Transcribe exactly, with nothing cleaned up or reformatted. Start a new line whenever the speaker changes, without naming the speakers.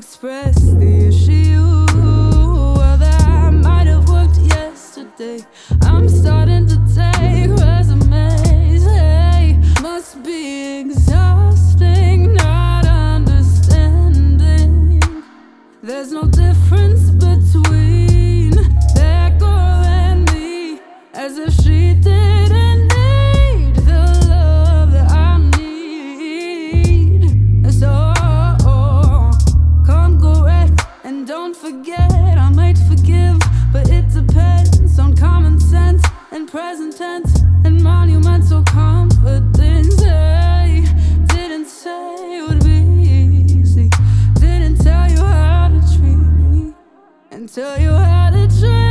express the issue. Well, that might have worked yesterday. I'm starting to take resumes. Hey, must be exhausting not understanding. There's no difference between that girl and me, as if she didn't need the love that I need. So come correct and don't forget, I might forgive, but it depends on common sense and present tense and monumental confidence. Hey, didn't say it would be easy, didn't tell you how to treat me and tell you how to treat